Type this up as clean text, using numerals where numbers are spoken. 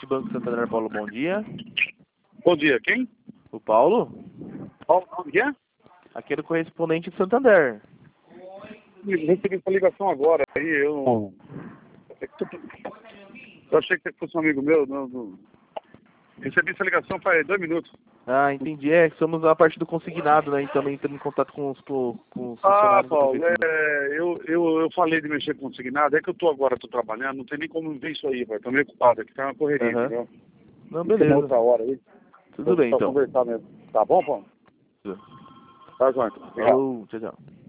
Banco Santander, Paulo, bom dia. Bom dia, quem? O Paulo? Paulo, quem é? Aqui é do correspondente de Santander. Recebi essa ligação agora, aí eu achei que você fosse um amigo meu. Recebi essa ligação faz 2 minutos. Ah, entendi. É, somos a parte do consignado, né? E também estamos em contato com os funcionários da Paulo, prefeitura. eu falei de mexer com consignado, é que eu tô trabalhando, não tem nem como ver isso aí, pai. Tô meio ocupado aqui, tá uma correria, entendeu? Não, Tem beleza. outra hora aí. Tudo bem, Só então. conversar mesmo. Tá bom, Paulo? Tá, João. Obrigado. Falou, tchau, tchau.